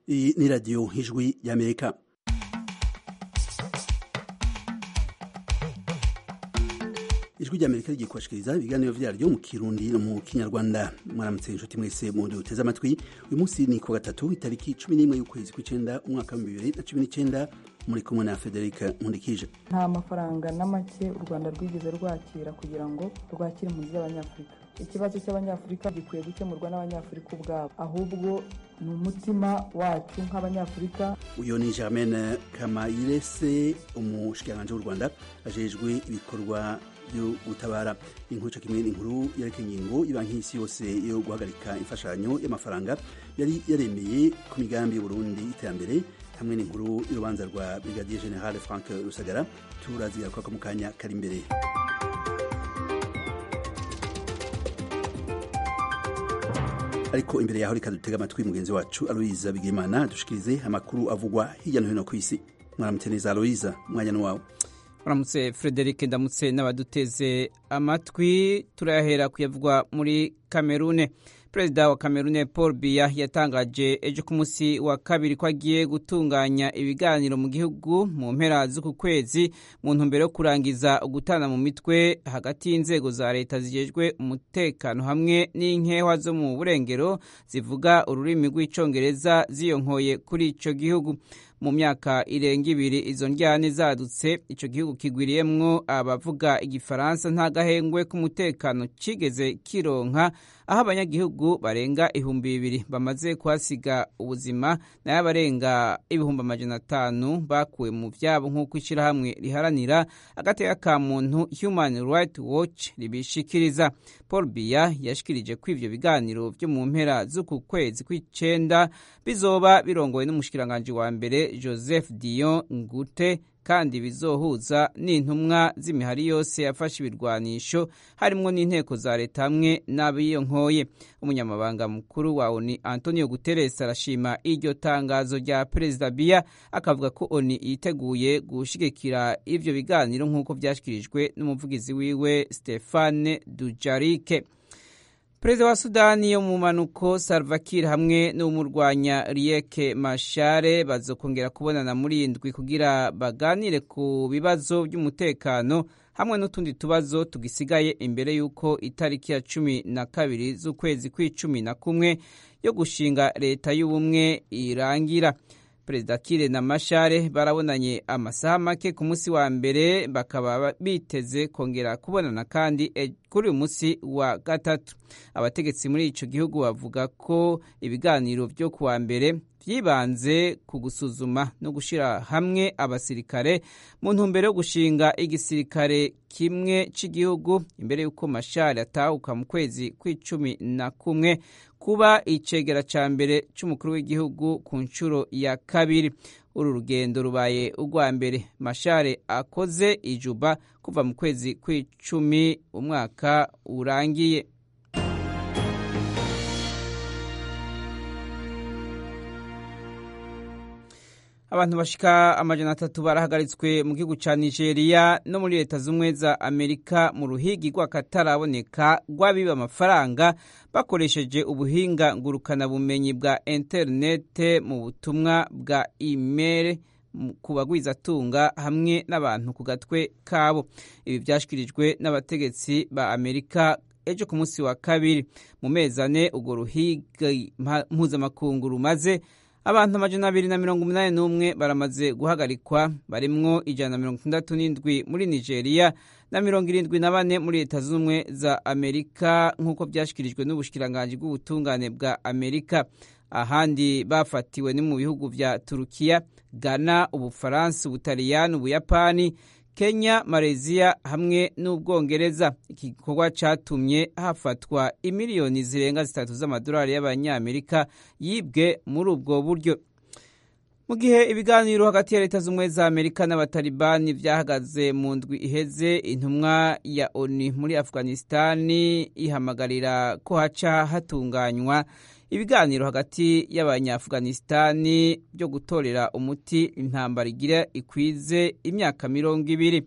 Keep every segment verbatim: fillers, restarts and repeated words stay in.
Iyi ni radiyo ijwi y'Amerika. Ijwi ry'Amerika rigiye kubashikiriza ibiganiro vyaryo mu Kirundi no mu Kinyarwanda. Mwaramutse inshuti mwese mu duteze amatwi. Uyu munsi ni ku gatatu itariki cumi n'imwe y'ukwezi kw'icenda umwaka wa bibiri na cumi n'icenda, muri kumwe na Federica Nkundikije. Nta mafaranga na make u Rwanda rwigeze rwakira kugira ngo rwakire impunzi z'Abanyafurika. Ikibazo cy'Abanyafurika gikwiye gukemurwa n'Abanyafurika ubwabo, ahubwo ni umutima wacu nk'Abanyafurika. Uyo ni Germaine Kamayirese, umushikiranganji w'u Rwanda ajejwe ibikorwa byo gutabara. Inkuru kimwe n'inkuru yerekeye ingingo ibanki y'isi yose yo guhagarika imfashanyo y'amafaranga yari yaremeye ku migambi y'Uburundi iterambere, hamwe n'inkuru y'urubanza rwa Brigadier General Frank Rusagara turazira kwa mu kanya kari imbere. Ariko imbere yaho reka dutega amatwi mugenzi wacu Aloise Bigimana dushikirize amakuru avugwa hirya no hino ku isi. Mwaramutse neza Aloise, mwanya ni wawe. Mwaramutse Frederic, ndamutse n'abaduteze amatwi. Turahera kuyavugwa muri Kamerune. Perezida wa Kamerune Paul Biya yatangaje ejo ku munsi wa kabiri ko agiye gutunganya ibiganiro mu gihugu mu mpera z'uku kwezi mu ntumbero yo kurangiza ugutana mu mitwe hagati y'inzego za leta zijejwe umutekano hamwe n'inkewa zo mu burengero zivuga ururimi rw'icongereza ziyonkoye kuri ico gihugu. Mu myaka irenga ibiri izo njyane zadutse, ico gihugu kigwiriyemwo abavuga igifaransa nta gahengwe k'umutekano cigeze kironka, aho abanyagihugu barenga ibihumbi bibiri bamaze kuhasiga ubuzima nayo abarenga ibihumbi amajana atanu bakuwe mu vyabo, nk'uko ishirahamwe riharanira agateka ka muntu Human Rights Watch ribishikiriza. Paul Biya yashikirije ko ivyo biganiro vyo mu mpera z'uku kwezi kw'icenda bizoba birongowe n'umushikiranganji wa mbere Joseph Dion Ngute, kandi bizohuza n'intumwa z'imihari yose yafashe ibirwanisho harimwo n'inteko za leta hamwe n'abiyonkoye. Umunyamabanga mukuru wa O N U Antonio Guterres arashima iryo tangazo rya Perezida Biya, akavuga ko O N U yiteguye gushigikira ivyo biganiro nk'uko vyashikirijwe n'umuvugizi wiwe Stephane Dujarric. Perezida wa Sudani yo mu manuko Salva Kiir hamwe n'umurwanya Riek Machar bazokongera kubonana muri indwi kugira baganire ku bibazo by'umutekano hamwe n'utundi tubazo tugisigaye imbere y'uko itariki ya cumi na kabiri z'ukwezi kw'icumi na kumwe yo gushinga leta y'ubumwe irangira. Perezida Kiir na Machar barabonanye amasaha make ku munsi wa mbere, bakaba biteze kongera kubonana kandi kuri uyu munsi wa gatatu. Abategetsi muri ico gihugu bavuga ko ibiganiro vyo kuwa mbere vyibanze ku gusuzuma no gushira hamwe abasirikare mu ntumbero yo gushinga igisirikare kimwe c'igihugu imbere y'uko Machar atahuka mu kwezi kw'icumi na kumwe kuba icegera ca mbere c'umukuru w'igihugu ku ncuro ya kabiri. Uru rugendo rubaye urwa mbere Machar akoze i Juba kuva mu kwezi kw'icumi umwaka urangiye. Abantu bashika amajana atatu barahagaritswe mu gihugu ca Nigeria no muri leta z'umwe za Amerika mu ruhigi rw'akataraboneka rw'abiba amafaranga bakoresheje ubuhinga ngurukana bumenyi bwa internet mu butumwa bwa email ku bagwizatunga hamwe n'abantu ku gatwe kabo. Ibi vyashikirijwe n'abategetsi ba Amerika ejo ku munsi wa kabiri. Mu mezi ane urwo ruhigi mpuzamakungu rumaze, abantu amajana abiri na mirongo umunani n'umwe baramaze guhagarikwa, barimwo ijana na mirongo itandatu n'indwi muri Nigeria na mirongo irindwi na bane muri leta z'ubumwe za Amerika, nk'uko vyashikirijwe n'ubushikiranganji bw'ubutungane bwa Amerika. Ahandi bafatiwe ni mu bihugu vya Turukiya, Ghana, Ubufaransa, Ubutaliyani, Ubuyapani, Kenya, Malaysia hamwe n'Ubwongereza. Iki gikorwa catumye hafatwa imiliyoni zirenga zitatu z'amadolari y'abanyamerika yibwe muri ubwo buryo. Mu gihe ibiganiro hagati ya leta z'umwe za Amerika n'abatalibani vyahagaze mu ndwi iheze, intumwa ya O N U muri Afghanistani ihamagarira ko haca hatunganywa ibiganiro hagati y'Abanya-Afghanistani byo gutorera umuti intambara igira ikwize imyaka mirongo ibiri.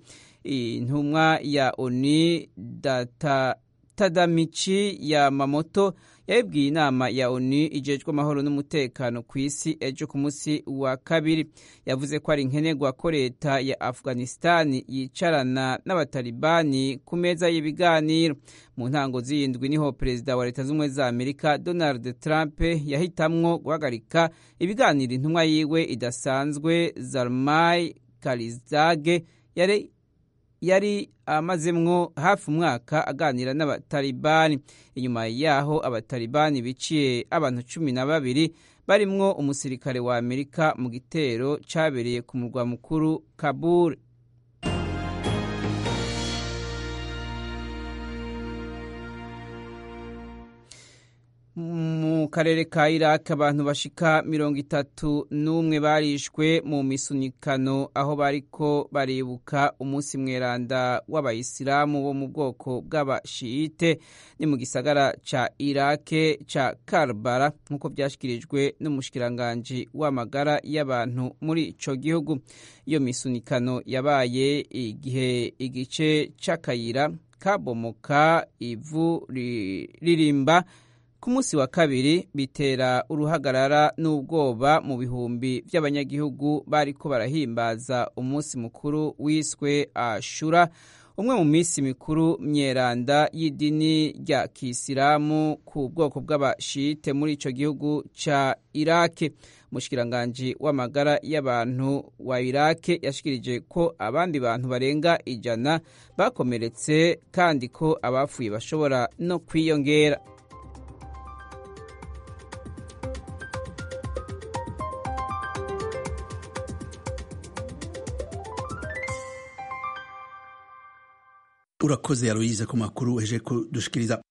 Intumwa ya O N U Data Tadamichi Yamamoto yabibwiye inama ya onu ijejwe amahoro n'umutekano ku isi ejo ku munsi wa kabiri. yavuze ko ari nkenerwa ko leta ya Afghanistan yicarana n'abatalibani ku meza y'ibiganiro. mu ntango z'indwi niho perezida wa leta z'ubumwe za Amerika Donald Trump yahitamwo guhagarika ibiganiro intumwa yiwe idasanzwe Zalmay Khalilzad yari yari amazemwo hafi umwaka aganira n'abatalibani. inyuma yaho abatalibani biciye abantu cumi na babiri barimwo umusirikare wa Amerika mu gitero cabereye ku murwa mukuru Kabul. mu karere ka Iraq abantu bashika mirongo itatu n'umwe barishwe mu misunikano aho bariko baribuka umunsi mweranda w'abayisilamu bo mu bwoko bw'abashiyite ni mu gisagara ca Iraq ca Karbala nk'uko vyashikirijwe n'umushikiranganji w'amagara y'abantu muri ico gihugu. iyo misunikano yabaye igihe igice c'akayira kabomoka ivu ririmba ku munsi wa kabiri, bitera uruhagarara n'ubwoba mu bihumbi by'abanyagihugu bariko barahimbaza umunsi mukuru wiswe Ashura, umwe mu minsi mikuru myeranda y'idini rya Kisilamu ku bwoko bw'abashite muri ico gihugu ca Iraq. Umushikiranganji w'amagara y'abantu wa Iraq yashikirije ko abandi bantu barenga ijana bakomeretse kandi ko abapfuye bashobora no kwiyongera. Urakoze Aloise ku makuru uheje kudushikiriza.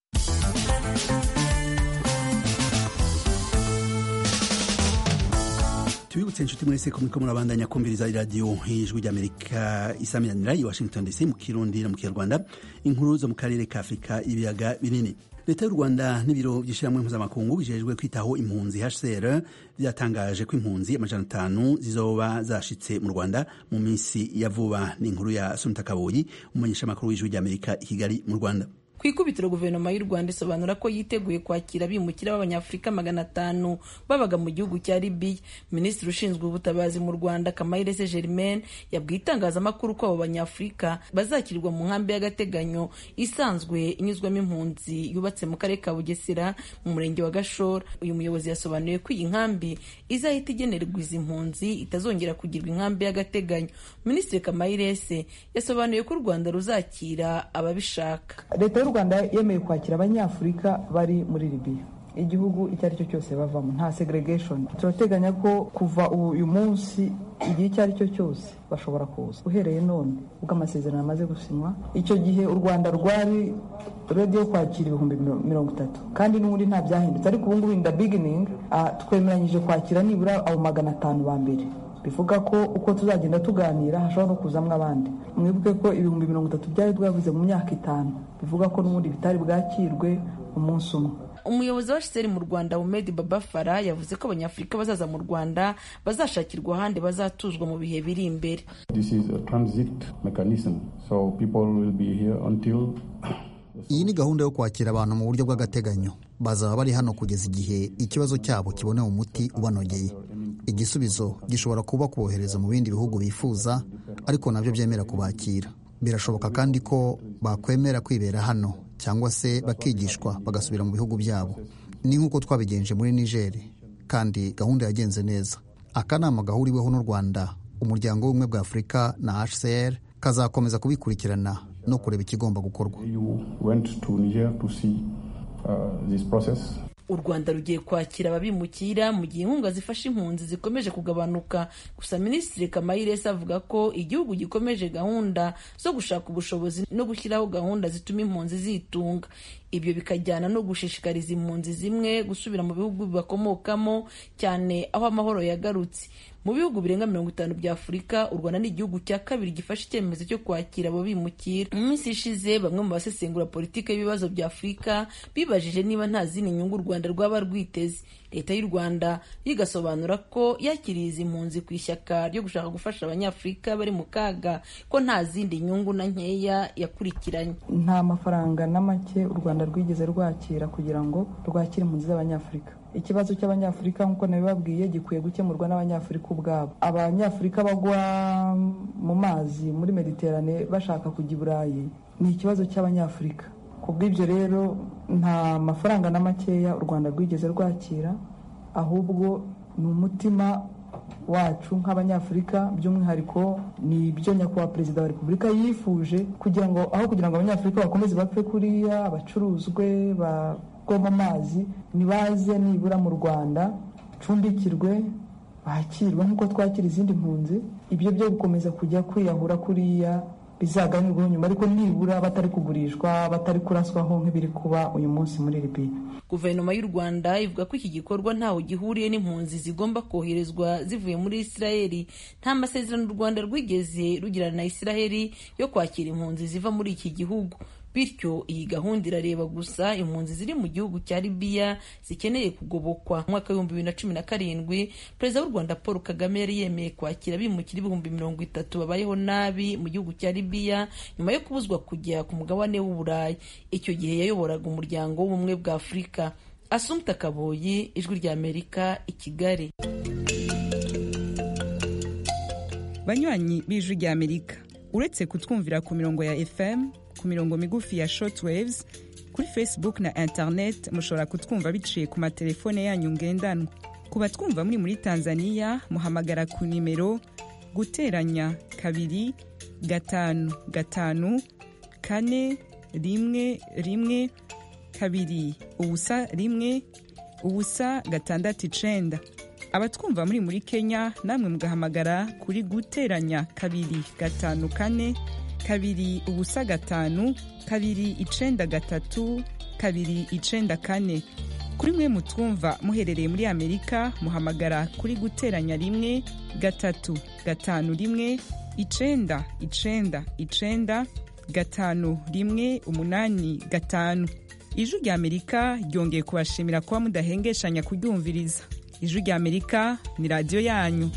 Tubibutse inshuti mwese ko muriko murabandanya kumviriza iradiyo Ijwi ry'Amerika isaminanira i Washington D C mu Kirundi no mu Kinyarwanda, inkuru zo mu karere ka Afrika ibiyaga binini. Leta y'u Rwanda n'ibiro by'ishyirahamwe mpuzamakungu bijejwe kwitaho impunzi H C R byatangaje ko impunzi amajana atanu zizoba zashitse mu Rwanda mu minsi ya vuba. Ni inkuru ya Sunta Kaboyi, umumenyeshamakuru w'Ijwi ry'Amerika i Kigali mu Rwanda. Ku ikubitiro guverinoma y'u Rwanda isobanura ko yiteguye kwakira abimukira b'abanyafurika magana atanu babaga mu gihugu cya Libya. Minisitiri ushinzwe ubutabazi mu Rwanda Kamayirese Germaine yabwiye itangazamakuru ko abo banyafurika bazakirirwa mu nkambi y'agateganyo isanzwe inyuzwamo impunzi yubatse mu karere ka Bugesera mu murenge wa Gashora. Uyu muyobozi yasobanuye ko iyi nkambi izahita igenerwa izi mpunzi itazongera kugirwa inkambi y'agateganyo. Minisitiri Kamayirese yasobanuye ko u Rwanda ruzakira ababishaka. Leta y'u Rwanda yemeye kwakira abanyafurika bari muri Libya, igihugu icyo ari cyo cyose bavamo, nta segregation. Turateganya ko kuva uyu munsi igihe icyo ari cyo cyose bashobora kuza uhereye none ubwo amasezerano amaze gusinywa. Icyo gihe u Rwanda rwari ready yo kwakira ibihumbi mirongo itatu kandi n'ubundi nta byahindutse, ariko ubu ngubu in the beginning uh, twemeranyije kwakira nibura abo magana atanu ba mbere. Bivuga ko uko tuzagenda tuganira hashobora no kuzamwa abandi. Mwibuke ko ibihumbi mirongo itatu byari twavuze mu myaka itanu, bivuga ko n'ubundi bitari bwakirwe umunsi umwe. Umuyobozi wa H C R mu Rwanda Ahmed Baba Farah yavuze ko abanyafurika bazaza mu Rwanda bazashakirwa ahandi bazatuzwa mu bihe biri imbere. This is a transit mechanism, so people will be here until. Iyi ni gahunda yo kwakira abantu mu buryo bw'agateganyo. Bazaba bari hano kugeza igihe ikibazo cyabo kiboneye umuti ubanogeye. Igisubizo gishobora kuba kubohereza mu bindi bihugu bifuza, ariko nabyo byemera kubakira. Birashoboka kandi ko bakwemera kwibera hano cyangwa se bakigishwa bagasubira mu bihugu byabo. Ni nk'uko twabigenje muri Niger, kandi gahunda yagenze neza. Akanama gahuriweho n'u Rwanda, umuryango w'ubumwe bwa Afurika na H C R kazakomeza kubikurikirana no kureba ikigomba gukorwa. U Rwanda rugiye kwakira ababimukira mu gihe inkunga zifasha impunzi zikomeje kugabanuka. Gusa Minisitiri Kamayirese avuga ko igihugu gikomeje gahunda zo gushaka ubushobozi no gushyiraho gahunda zituma impunzi zitunga. Ibyo bikajyana no gushishikariza impunzi zimwe gusubira mu bihugu bakomokamo, cyane aho amahoro yagarutse. Mu bihugu birenga mirongo itanu bya Afurika, u Rwanda ni igihugu cya kabiri gifashe icyemezo cyo kwakira abo bimukira. Mu minsi ishize, bamwe mu basesengura politike y'ibibazo bya Afurika bibajije niba nta zindi nyungu u Rwanda rwaba rwiteze. Leta y'u Rwanda yigasobanura ko yakiriye izi mpunzi ku ishyaka ryo gushaka gufasha abanyafurika bari mu kaga, ko nta zindi nyungu na nkeya yakurikiranye. Nta mafaranga na make u Rwanda Rwanda rwigeze rwakira kugira ngo rwakire impunzi z'abanyafurika. Ikibazo cy'abanyafurika nk'uko nabibabwiye gikwiye gukemurwa n'abanyafurika ubwabo. Abanyafurika bagwa mu mazi muri Mediterane bashaka kujya i Burayi ni ikibazo cy'abanyafurika. Kubw'ibyo rero nta mafaranga na makeya u Rwanda rwigeze rwakira, ahubwo ni umutima wacu nk'abanyafurika, by'umwihariko ni ibyo nyakubahwa perezida wa repubulika yifuje, kugira ngo aho kugira ngo abanyafurika bakomeze bapfe kuriya abacuruzwe bagwa mu mazi, nibaze nibura mu Rwanda cumbikirwe bakirwe nk'uko twakira izindi mpunzi. Ibyo byo gukomeza kujya kwiyahura kuriya bizaganirwaho nyuma, ariko nibura batari kugurishwa, batari kuraswaho nk'ibiri kuba uyu munsi muri Libya. Guverinoma y'u Rwanda ivuga ko iki gikorwa ntaho gihuriye n'impunzi zigomba koherezwa zivuye muri Israeli. Nta masezerano u Rwanda rwigeze rugirana na Israeli yo kwakira impunzi ziva muri iki gihugu. Bityo iyi gahunda irareba gusa impunzi ziri mu gihugu cya Libya zikeneye kugobokwa. Mu mwaka w'ibihumbi bibiri na cumi na karindwi perezida w'u Rwanda Paul Kagame yari yemeye kwakira abimukira ibihumbi mirongo itatu babayeho nabi mu gihugu cya Libya nyuma yo kubuzwa kujya ku mugabane w'u Burayi. Icyo gihe yayoboraga umuryango w'ubumwe bwa Afurika. Assumpta Kaboyi, Ijwi rya Amerika, i Kigali. Banywanyi b'Ijwi rya Amerika, uretse kutwumvira ku mirongo ya F M, ku mirongo migufi ya shortwaves, kuri Facebook na internet mushobora kutwumva biciye ku matelefone yanyu ngendanwa. Ku batwumva muri muri Tanzania muhamagara ku nimero guteranya kabiri gatanu gatanu kane rimwe rimwe kabiri ubusa rimwe ubusa gatandatu icenda. Abatwumva muri muri Kenya namwe mugahamagara kuri guteranya kabiri gatanu kane kabiri ubusa gatanu kabiri icenda gatatu kabiri icenda kane. Kuri mwe mutwumva muherereye muri Amerika muhamagara kuri guteranya rimwe gatatu gatanu rimwe icenda icenda icenda gatanu rimwe umunani gatanu. Ijwi rya Amerika ryongeye kubashimira kuba mudahengeshanya kuryumviriza. Ijwi rya Amerika ni radio yanyu.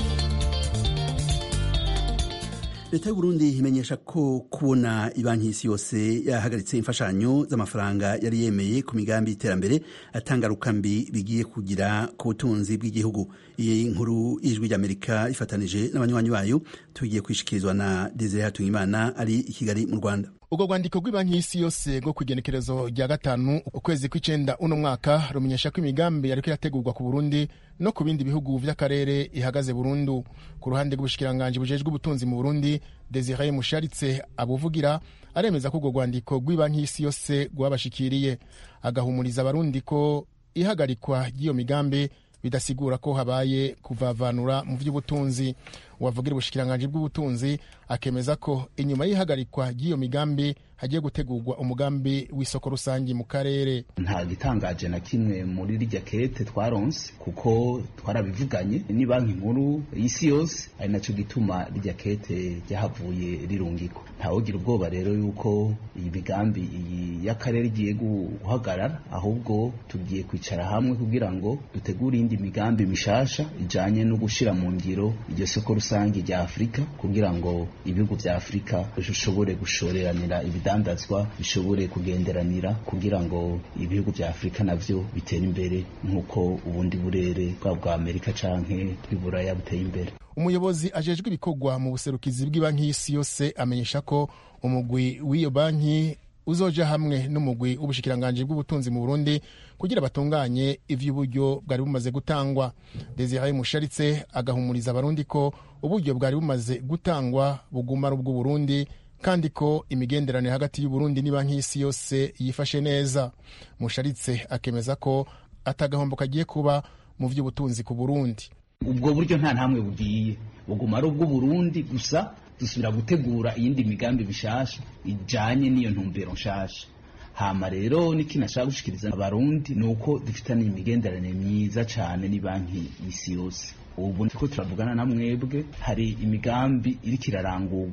Leta y'u Burundi imenyesha ko kubona ibanki y'isi yose yahagaritse imfashanyo z'amafaranga yari yemeye ku migambi y'iterambere atangaruka mbi bigiye kugira ku butunzi bw'igihugu. Iyi nkuru y'Ijwi ry'Amerika ifatanije n'abanywanyi bayo tugiye kwishikirizwa na Desire Hatungimana ari i Kigali mu Rwanda. Ubwo rwandiko rw'ibanki y'isi yose rwo kwigenekerezo rya gatanu ukwezi kw'icenda uno mwaka rumenyesha ko imigambi yariko irategurwa ku Burundi no ku bindi bihugu vy'akarere ihagaze burundu. Ku ruhande rw'ubushikiranganje bujejwe ubutunzi mu Burundi, Desire Musharitse abuvugira aremeza ko urwo rwandiko rw'ibanki y'isi yose rwabashikiriye, agahumuriza abarundi ko ihagarikwa ry'iyo migambi bidasigura ko habaye kuvavanura mu vy'ubutunzi. Uwavugira ubushikiranganje bw'ubutunzi akemeza ko inyuma y'ihagarikwa ry'iyo migambi hagiye gutegurwa umugambi w'isoko rusangi mu karere. Nta gitangaje na kimwe muri rirya kete twaronse kuko twarabivuganye ni banki nkuru y'isi yose, ari naco gituma rirya kete ryahavuye rirungikwa. Ntawogira ubwoba rero yuko iyi migambi iyi y'akarere igiye guhagarara, ahubwo tugiye kwicara hamwe kugira ngo dutegure indi migambi mishasha ijanye no gushira mu ngiro iryo soko rusangi rya Afrika, kugira ngo ibihugu vya Afrika bishobore gushoreranira ibidandazwa, bishobore kugenderanira, kugira ngo ibihugu vya Afrika navyo bitere imbere nk'uko ubundi burere bwa bwa Amerika canke bw'Iburaya buteye imbere. Umuyobozi ajejwe ibikorwa mu buserukizi bw'ibanki y'isi yose amenyesha ko umugwi w'iyo banki uzoja hamwe n'umugwi w'ubushikiranganje bw'ubutunzi mu Burundi kugira batunganye ivy'uburyo bwari bumaze gutangwa. Desire Musharitse agahumuriza abarundi ko uburyo bwari bumaze gutangwa buguma ari ubw'u Burundi kandi ko imigenderanire hagati y'u Burundi n'ibanki y'isi yose yifashe neza. Musharitse akemeza ko atagahombo kagiye kuba mu vy'ubutunzi ku Burundi. Ubwo buryo nta ntamwe bugiye buguma ari ubw'u Burundi gusa, dusubira gutegura iyindi migambi bishasha ijanye n'iyo ntumbero nshasha. Hama rero nikinashaka gushikiriza abarundi nuko dufitanye imigenderanire myiza cane ni banki y'isi yose. Ubu niko turavugana na mwebwe, hari imigambi iriko irarangurwa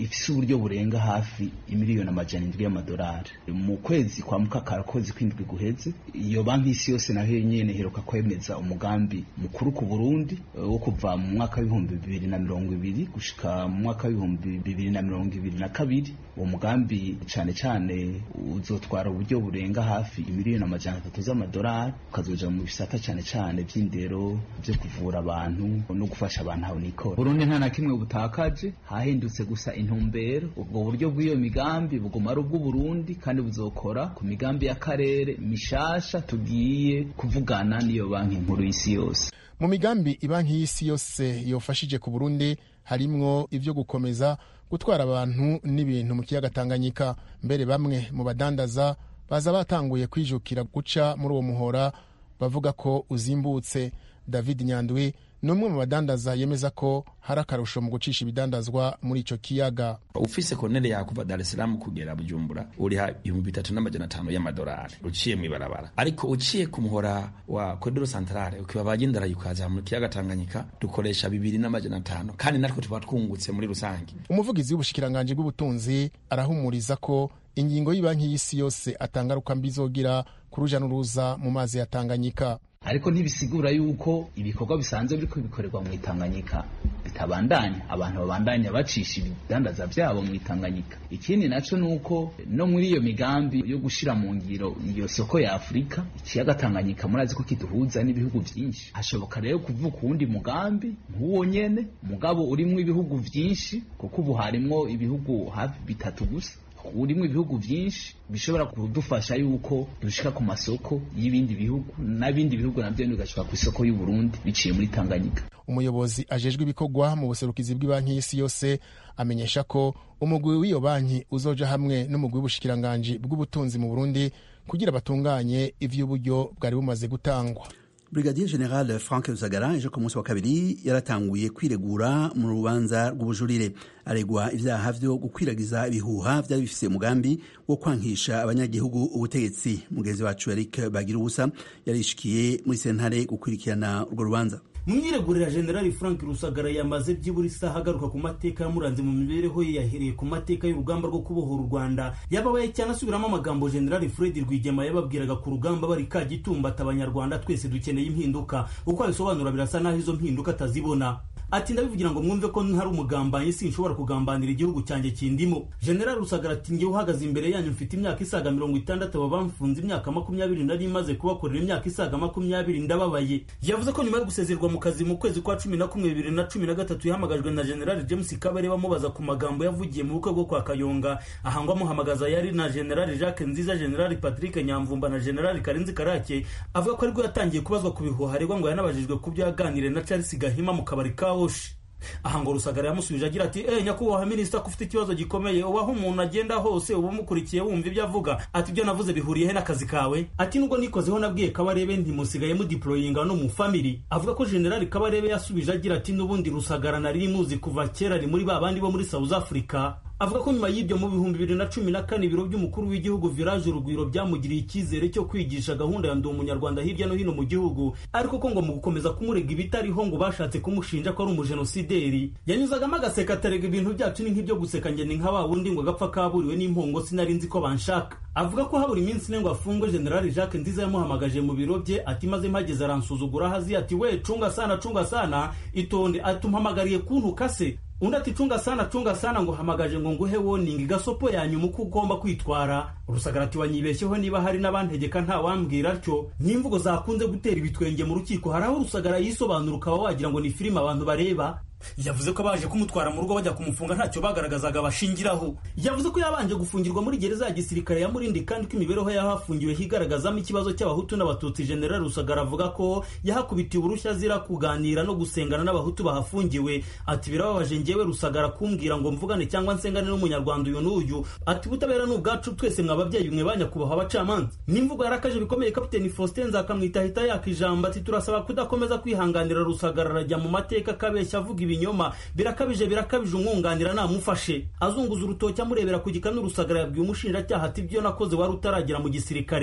ifise uburyo burenga hafi imiliyoni amajana indwi y'amadolari. Mu kwezi kwa mukakara kwezi kw'indwi guheze iyo banki y'isi yose naho nyene heruka kwemeza umugambi mukuru ku Burundi wo kuva mu mwaka w'ibihumbi bibiri na mirongo ibiri gushika mu mwaka w'ibihumbi bibiri na mirongo ibiri na kabiri. Uwo mugambi cane cane uzotwara uburyo burenga hafi imiliyoni amajana atatu z'amadolari, ukazoja mu bisata cane cane vy'indero, vyo kuvura abantu no gufasha abantu aho nikora. Burundi nta na kimwe butakaje, hahindutse gusa intumbero. Ubwo buryo bw'iyo migambi buguma ari ubw'Uburundi kandi buzokora ku migambi y'akarere mishasha tugiye kuvugana n'iyo banki nkuru y'isi yose. Mu migambi ibanki y'isi yose yofashije ku Burundi harimwo ivyo gukomeza gutwara abantu n'ibintu mu kiyaga Tanganyika. Mbere bamwe mu badandaza baza batanguye kwijukira guca muri uwo muhora bavuga ko uzimbutse. David Nyandwi numwe mu badandaza yemeza ko hari akarusho mu gucisha ibidandazwa muri ico kiyaga. Ufise konere yakuva Dar es Salaam kugera Bujumbura uriha ibihumbi bitatu n'amajana atanu y'amadolari uciye mu ibarabara, ariko uciye ku muhora wa Corridor Centrale ukiba bagendera yukaza mu kiyaga Tanganyika dukoresha bibiri n'amajana atanu, kandi natwe tuba twungutse muri rusangi. Umuvugizi w'ubushikiranganje bw'ubutunzi arahumuriza ko ingingo y'Ibanki y'Isi yose atangaruka mbizogira kuruja n'uruza mu mazi ya Tanganyika. Ariko ntibisigura yuko ibikorwa bisanzwe biriko bikorerwa mu Tanganyika bitabandanya, abantu babandanya bacisha ibidandaza vyabo mu Tanganyika. Ikindi naco nuko no muri iyo migambi yo gushira mu ngiro iyo soko ya Afrika, ikiyaga Tanganyika murazi ko kiduhuza n'ibihugu vyinshi. Hashoboka rero kuvuka uwundi mugambi nk'uwo nyene mugabo urimwo ibihugu vyinshi, kuko ubu harimwo ibihugu hafi bitatu gusa, urimo ibihugu vyinshi bishobora kudufasha yuko dushika ku masoko y'ibindi bihugu n'abindi bihugu navyo bigashika ku isoko y'u Burundi biciye muri Tanganyika. Umuyobozi ajejwe ibikorwa mu buserukizi bw'Ibanki y'Isi yose amenyesha ko umugwi w'iyo banki uzoja hamwe n'umugwi w'ubushikiranganje bw'ubutunzi mu Burundi kugira batunganye ivy'uburyo bwari bumaze gutangwa. Brigadier General Frank Rusagara ejo ku munsi wa kabiri yaratanguye kwiregura mu rubanza rw'ubujurire. Aregwa ivyaha vyo gukwiragiza ibihuha vyari bifise umugambi wo kwankisha abanyagihugu ubutegetsi. Mugenzi wacu Eric Bagirubusa yarishikiye muri sentare gukurikirana urwo rubanza. Mwiregurira General Frank Rusagara yamaze byibura isaha agaruka ku mateka yamuranze mu mibereho ye, yahereye ku mateka y'urugamba rwo kubohora u Rwanda. Yababaye cyane asubiramo amagambo General Fred Rwigema yababwiraga ku rugamba bari Kagitumba abanyarwanda twese dukeneye impinduka. Uko abisobanura birasa naho izo mpinduka atazibona. Ati ndabivugira ngo mwumve ko ntari umugambanyi, sinshobora kugambanira igihugu cyanjye kindimo. General Rusagara ati ngiye uhagaze imbere yanyu mfite imyaka isaga mirongo itandatu, babamfunze imyaka makumyabiri nari maze kubakorera imyaka isaga makumyabiri ndababaye. Yavuze ko nyuma yo gusezerwa mu kazi mu kwezi kwa cumi na kumwe bibiri na cumi na gatatu yahamagajwe na General James Kabare bamubaza ku magambo yavugiye mu bukwe bwo kwa Kayonga. Ahangwa muhamagaza yari na General Jacques Nziza, General Patrick Nyamvumba na General Karenzi Karake. Avuga ko ariko yatangiye kubazwa ku bihuha aregwa ngo yanabajijwe ku byo yaganire na Charles Gahima mu kabari kawo. Aha ngo Rusagara yamusubije agira ati eh nyakubahwa minister ko ufite ikibazo gikomeye, ubaho umuntu agenda hose ubu mukurikiye wumva ibyo avuga. Ati byo navuze bihuriye he n'akazi kawe? Ati nubwo nikozeho nabwiye Kabarebe ntimusigaye mu deployinga no mu family. Avuga ko General Kabarebe yasubije agira ati nubundi Rusagara nari muzi kuva kera ari muri babandi bo muri South Africa. Avuga ko nyuma y'ibyo mu bihumbi bibiri na cumi na kane ibiro by'umukuru w'igihugu Village Urugwiro byamugiriye icyizere cyo kwigisha gahunda ya ndi umunyarwanda hirya no hino mu gihugu, ariko ko ngo mu gukomeza kumurega ibitariho ngo bashatse kumushinja ko ari umujenosideri. Yanyuzagamo agaseka atarega ibintu byacu ni nk'ibyo guseka ngene nka ba wundi ngo gapfa kaburiwe n'impongo sinari nzi ko banshaka. Avuga ko habura iminsi ine ngo afungwe. General Jacques Nziza yamuhamagaje mu biro bye ati maze mpageze aransuzugura hazi ati we cunga sana cunga sana itonde atumpamagariye kuntuka se. Undi ati cunga sana cunga sana ngo hamagaje ngo nguhe warning gasopo yanyu uko ugomba kwitwara. Rusagara ati wanyibeshyeho niba hari n'abantegeka nta wambwira atyo. N'imvugo zakunze gutera ibitwenge mu rukiko haraho Rusagara yisobanura ukaba wagira ngo ni filime abantu bareba. Yavuze ko baje kumutwara mu rugo bajya kumufunga ntacyo bagaragazaga bashingiraho. Yavuze ko yabanje gufungirwa muri gereza ya gisirikare ya Murindi kandi ko imibereho yahafungiwe higaragazamo ikibazo cy'abahutu n'abatutsi. General Rusagara avuga ko yahakubitiye uburushya azira kuganira no gusengana n'abahutu bahafungiwe. Ati birababaje ngewe Rusagara kumbwira ngo mvugane cyangwa nsengane n'umunyarwanda uyu n'uyu. Ati butabera n'ubwacu twese mwababyeyi mwe banyakubaha abacamanza. N'imvugo yarakaje bikomeye Kapiteni Faustin Nzakamwita hita yakijamba ati turasaba kudakomeza kwihanganira Rusagara arajya mu mateka kabeshya avuga ibinyoma birakabije birakabije umwunganira namufashe. Azunguza urutoki amurebera ku gikanu Rusagara yabwiye umushinjacyaha ati byo nakoze wari utaragira mu gisirikare.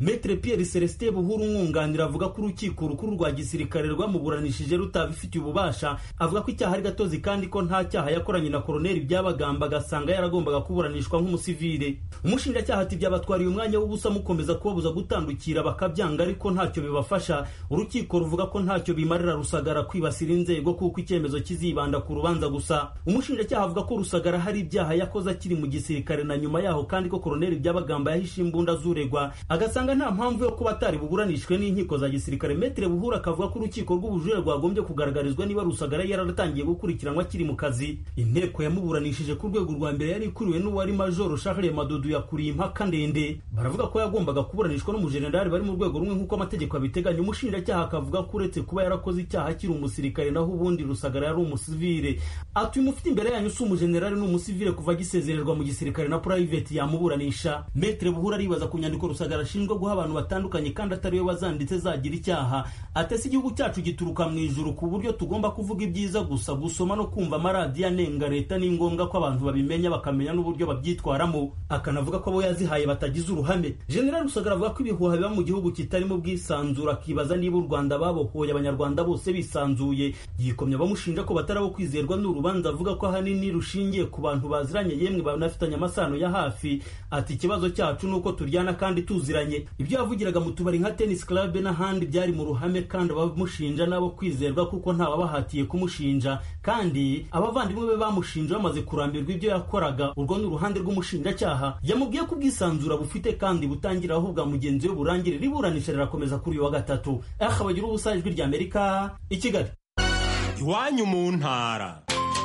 Maître Pierre Celestin Buhuru umwunganira avuga ko urukiko rukuru rwa gisirikare rwamuburanishije rutabifitiye ububasha, avuga ko icyaha ari gatozi kandi ko nta cyaha yakoranye na Koloneli Byabagamba agasanga yaragombaga kuburanishwa nk'umusivile. Umushinjacyaha ati byabatwariye umwanya w'ubusa mukomeza kubabuza gutandukira bakabyanga ariko ntacyo bibafasha. Urukiko ruvuga ko ntacyo bimarira Rusagara kwibasira inzego kuko icyemezo kizibanda ku rubanza gusa. Umushinjacyaha avuga ko Rusagara hari ibyaha yakoze akiri mu gisirikare na nyuma yaho kandi ko Koloneli Byabagamba yahishe imbunda zuregwa agasanga nta mpamvu yo kuba atari buburanishwe n'inkiko za gisirikare. Maître Buhuru akavuga ko urukiko rw'ubujurire rwagombye kugaragarizwa niba Rusagara yararatangiye gukurikiranwa akiri mu kazi. Inteko yamuburanishije ku rwego rwa mbere yari ikuriwe n'uwari Major Charles Madudu yakuriye impaka ndende. Baravuga ko yagombaga kuburanishwa n'umujenerali bari mu rwego rumwe nk'uko amategeko abiteganya. Umushinjacyaha akavuga ko uretse kuba yarakoze icyaha akiri umusirikare naho ubundi Rusagara yari umusivile. Ati mufite imbere yanyu si umujenerali n'umusivile kuva gisezererwa mu gisirikare na private yamuburanisha. Maître Buhuru aribaza ku nyandiko Rusagara ashinjwa guha abantu batandukanye kandi atari we wazanditse zagira icyaha. Atese igihugu cyacu gituruka mu ijuru ku buryo tugomba kuvuga ibyiza gusa, gusoma no kumva amaradiyo anenga leta ni ngombwa ko abantu babimenya bakamenya n'uburyo babyitwaramo. Akanavuga ko abo yazihaye batagize uruhame. General Rusagara avuga ko ibihuha biba mu gihugu kitarimo bwisanzura, akibaza niba u Rwanda babohoye abanyarwanda bose bisanzuye. Yikomye abamushinja ko batarabo kwizerwa n'urubanza, avuga ko ahanini rushingiye ku bantu baziranye yemwe banafitanye amasano ya hafi. Ati ikibazo cyacu nuko turyana kandi tuziranye. Ibyo yavugiraga mu tubari nka tennis club n'ahandi byari mu ruhame kandi abamushinja nabo kwizerwa kuko nta wabahatiye kumushinja, kandi abavandimwe be bamushinja bamaze kurambirwa ibyo yakoraga. Urwo ni uruhande rw'umushinjacyaha. Yamubwiye ko ubwisanzura bufite kandi butangira aho bwa mugenzi we burangire. Riburanisha rirakomeza kuri uyu wa gatatu. Akabagira ubusa ijwi rya Amerika i Kigali. Iwanyu mu ntara.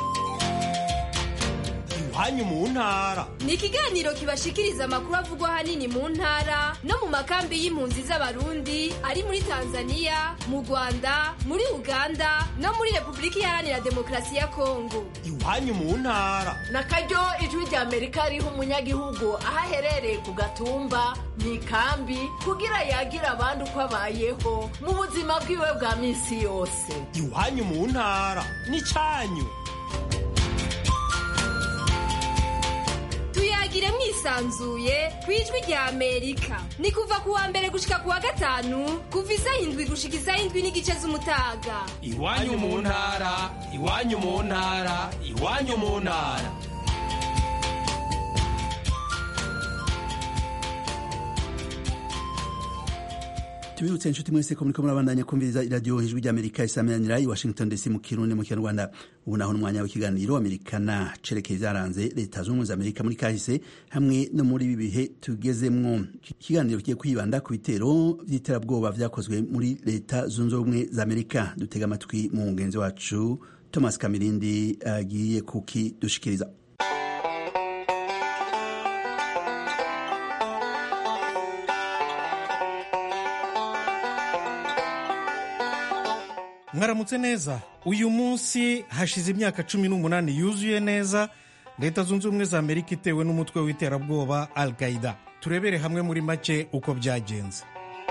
Iwanyu mu ntara ni ikiganiro kibashikiriza amakuru avugwa ahanini mu ntara no mu makambi y'impunzi z'abarundi ari muri Tanzania, mu Rwanda, muri Uganda no muri Repubulika Iharanira Demokarasi ya Kongo. Iwanyu mu ntara na karyo ijwi rya Amerika riha umunyagihugu aho aherereye ku gatumba mu ikambi kugira yagira abandi uko abayeho mu buzima bwiwe bwa minsi yose. Iwanyu mu ntara ni cyanyu. Tuyagire mwisanzuye kwijwi rya Amerika. Ni kuva ku wa mbere gushika ku wa gatanu kuva isaha indwi gushika isaha indwi n'igice z'umutaga. Iwanyu mu ntara, iwanyu mu ntara, iwanyu mu ntara. Tubirutse inshuti mwese ko muriko murabandanya kumviriza iradiyo ijwi rya Amerika isameranira i Washington D C mu Kirundi mu Kinyarwanda. Ubu naho n'umwanya w'ikiganiro Amerikana cerekeye ivyaranze leta zunze ubumwe za Amerika muri kahise hamwe no muri ibi bihe tugezemwo. Ikiganiro kigiye kwibanda ku bitero vy'iterabwoba vyakozwe muri leta zunze ubumwe za Amerika. Dutega amatwi mu mugenzi wacu Thomas Kamirindi agiye kukidushikiriza. Mwaramutse neza. Uyu munsi hashize imyaka cumi n'umunani yuzuye neza leta zunze ubumwe za Amerika itewe n'umutwe w'iterabwoba Al-Qaeda. Turebere hamwe muri make uko byagenze.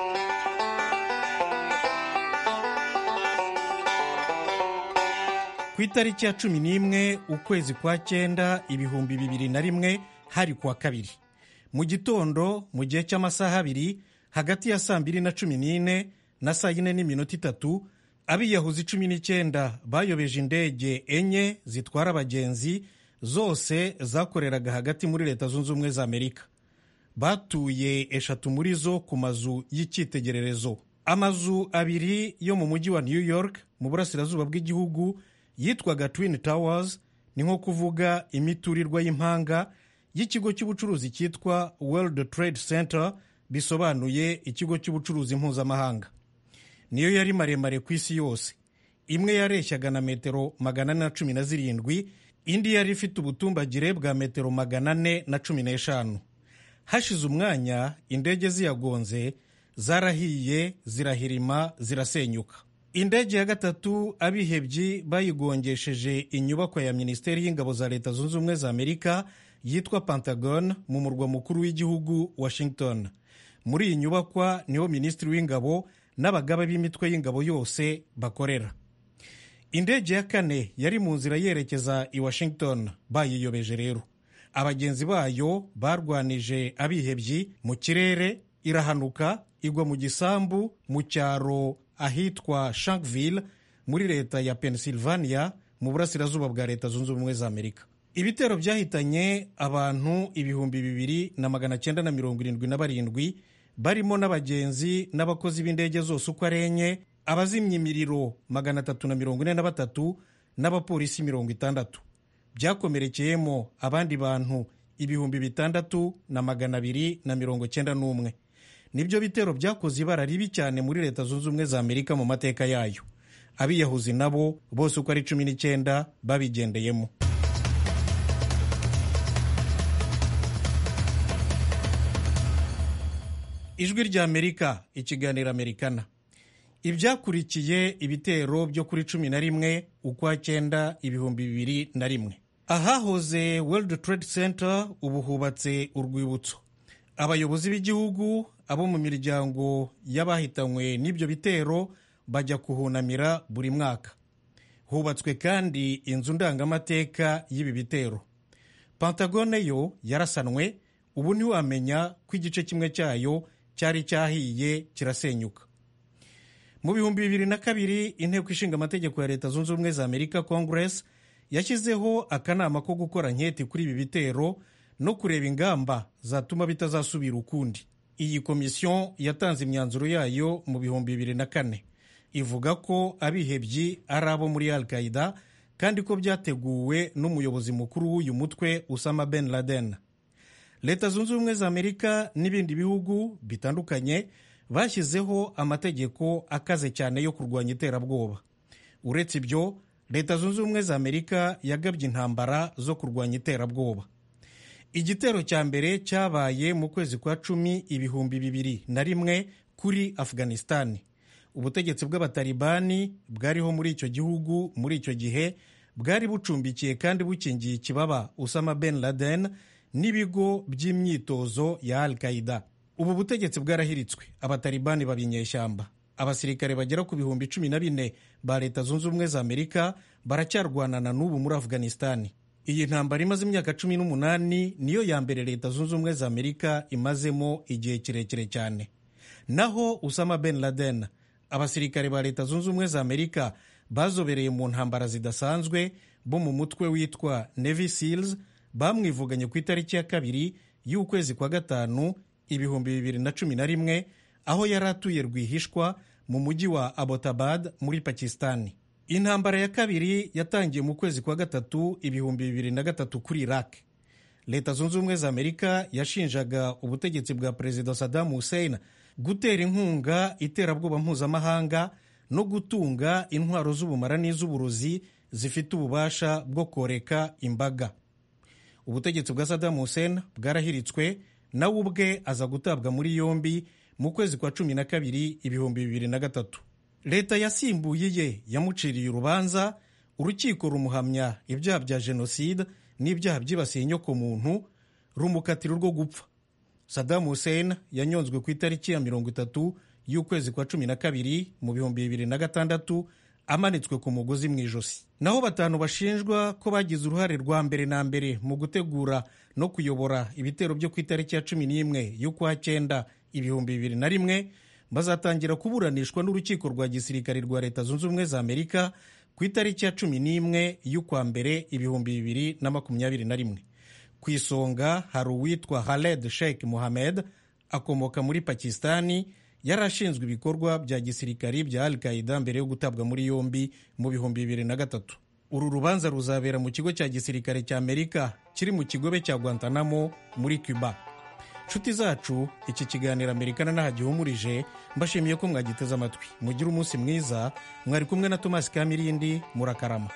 Ku itariki ya cumi n'imwe ukwezi kwa cyenda ibihumbi bibiri na rimwe hari kuwa kabiri mu gitondo mu gihe cy'amasaha abiri hagati ya saa mbiri na cumi n'ine na saa yine n'iminota itatu abiyahuzi cumi n'icyenda bayobeje indege enye zitwara abagenzi zose zakoreraga hagati muri leta zunze ubumwe za Amerika. Batuye eshatu muri zo ku mazu y'icyitegererezo. Amazu abiri yo mu mujyi wa New York mu burasirazuba bw'igihugu yitwaga Twin Towers, ni nko kuvuga imiturirwa y'impanga y'ikigo cy'ubucuruzi cyitwa World Trade Center, bisobanuye ikigo cy'ubucuruzi mpuzamahanga. Niyo yari maremare ku isi yose. Imwe yareshyaga na metero magana ane na cumi na zirindwi, indi yari ifite ubutumbagire bwa metero magana ane na cumi n'eshanu. Hashize umwanya indege ziyagonze zarahiye, zirahirima, zirasenyuka. Indege ya gatatu abihebyi bayigongesheje inyubako ya Minisiteri y'Ingabo za Leta Zunze Ubumwe za Amerika yitwa Pentagon mu murwa mukuru w'igihugu Washington. Muri iyi nyubakwa niho Minisitiri w'Ingabo n'abagaba b'imitwe y'ingabo yose bakorera. Indege ya kane yari mu nzira yerekeza i Washington bayiyobeje rero. Abagenzi bayo barwanije abihebyi mu kirere irahanuka igwa mu gisambu mu cyaro ahitwa Shanksville muri leta ya Pennsylvania mu burasirazuba bwa leta zunze ubumwe za Amerika. Ibitero byahitanye abantu ibihumbi bibiri na magana cyenda na mirongo irindwi na barindwi barimo n'abagenzi n'abakozi b'indege zose uko ari enye, abazimya imiriro magana atatu na mirongo ine na batatu n'abapolisi mirongo itandatu. Byakomerekeyemo abandi bantu ibihumbi bitandatu na magana abiri na mirongo cyenda n'umwe. Nibyo bitero byakoze ibara ribi cyane muri leta zunze ubumwe za Amerika mu mateka yayo. Abiyahuzi nabo bose uko ari cumi n'icyenda babigendeyemo. Ijwi rya Amerika, ikiganiro Amerikana. Ibyakurikiye ibitero byo kuri cumi na rimwe ukwa cyenda ibihumbi bibiri na rimwe. Ahahoze World Trade Center ubu hubatse urwibutso. Abayobozi b'igihugu, abo mu miryango y'abahitanywe n'ibyo bitero bajya kuhunamira buri mwaka. Hubatswe kandi inzu ndangamateka y'ibi bitero. Pentagone yo yarasanwe, ubu ntiwamenya ko igice kimwe cyayo cyari cyahiye kirasenyuka. Mu bihumbi bibiri na kabiri inteko ishinga amategeko ya leta zunze ubumwe za Amerika Congress yashyizeho akanama ko gukora nketi kuri ibi bitero no kureba ingamba zatuma bitazasubira ukundi. Iyi komisiyo yatanze imyanzuro yayo mu bihumbi bibiri na kane. Ivuga ko abihebyi ari abo muri Al-Qaeda kandi ko byateguwe n'umuyobozi mukuru w'uyu mutwe Osama Ben Laden. Leta zunze ubumwe za Amerika n'ibindi bihugu bitandukanye bashyizeho amategeko akaze cyane yo kurwanya iterabwoba. Uretse ibyo, Leta zunze ubumwe za Amerika yagabye intambara zo kurwanya iterabwoba. Igitero cya mbere cyabaye mu kwezi kwa cumi ibihumbi bibiri na rimwe kuri Afghanistan. Ubutegetsi bw'abatalibani bwariho muri icyo gihugu muri icyo gihe bwari bucumbikiye kandi bukingiye ikibaba Osama Ben Laden n'ibigo by'imyitozo ya Al-Qaeda. Ubu butegetsi bwarahiritswe, abatalibani babinyeshyamba. Abasirikare bagera ku bihumbi cumi na bine ba Leta zunze ubumwe za Amerika baracyarwanana n'ubu muri Afghanistan. Iyi ntambara imaze imyaka cumi n'umunani niyo ya mbere Leta zunze ubumwe za Amerika imazemo igihe kirekire cyane. Naho Osama Ben Laden, abasirikare ba Leta zunze ubumwe za Amerika bazobereye mu ntambara zidasanzwe bo mu mutwe witwa Navy Seals bamwivuganye ku itariki ya kabiri y'ukwezi kwa gatanu ibihumbi bibiri na cumi na rimwe aho yari atuye rwihishwa mu mujyi wa Abbottabad muri Pakistani. Intambara ya kabiri yatangiye mu kwezi kwa gatatu ibihumbi bibiri na gatatu kuri Iraq. Leta zunze ubumwe za Amerika yashinjaga ubutegetsi bwa Perezida Saddam Hussein gutera inkunga iterabwoba mpuzamahanga no gutunga intwaro z'ubumara n'iz'uburozi zifite ububasha bwo koreka imbaga. Ubutegetsi bwa Saddam Hussein bwarahiritswe, nawe ubwe aza gutabwa muri yombi mu kwezi kwa cumi na kabiri ibihumbi bibiri na gatatu. Leta yasimbuye ye yamuciriye urubanza, urukiko rumuhamya ibyaha bya jenoside n'ibyaha byibasiye inyoko muntu, rumukatira rwo gupfa. Saddam Hussein yanyonzwe ku itariki ya mirongo itatu y'ukwezi kwa cumi na kabiri mu bihumbi bibiri na gatandatu amanitswe ku mugozi mu ijosi. Naho batanu bashinjwa ko bagize uruhare rwa mbere na mbere mu gutegura no kuyobora ibitero byo ku itariki ya cumi n'imwe y'ukwa cyenda ibihumbi bibiri na rimwe bazatangira kuburanishwa n'urukiko rwa gisirikare rwa Leta zunze ubumwe za Amerika ku itariki ya cumi n'imwe y'ukwa mbere ibihumbi bibiri na makumyabiri na rimwe. Ku isonga hari uwitwa Khaled Sheikh Mohammed, akomoka muri Pakistani, yari ashinzwe ibikorwa bya gisirikari bya Al-Qaeda mbere yo gutabwa muri yombi mu bihumbi bibiri na gatatu. Uru rubanza ruzabera mu kigo cya gisirikare cya Amerika kiri mu kigobe cya Guantanamo muri Cuba. Nshuti zacu, iki kiganiro Amerikana n'aha gihumurije, mbashimiye ko mwagiteze amatwi. Mugire umunsi mwiza, mwari kumwe na Thomas Kamirindi, murakarama.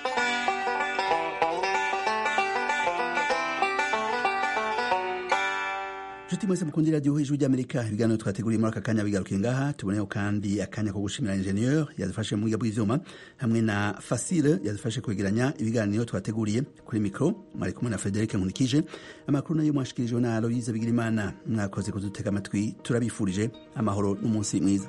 Nshuti mwese mukundira radiyo ijwi ry'Amerika, ibiganiro twateguriye muri aka kanya bigarukiye ngaha. Tuboneyeho kandi akanya ko gushimira ingenieur yadufashe mu bw'ivyuma hamwe na Fasile yadufashe kwegeranya ibiganiro twateguriye. Kuri mikro mwari kumwe na Frederic Nkunikije. Amakuru nayo mwashikirijwe na Aloise Bigirimana. Mwakoze kudutega amatwi, turabifurije amahoro n'umunsi mwiza.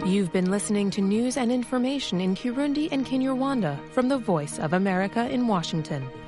You've been listening to news and information in Kirundi and Kinyarwanda from the Voice of America in Washington.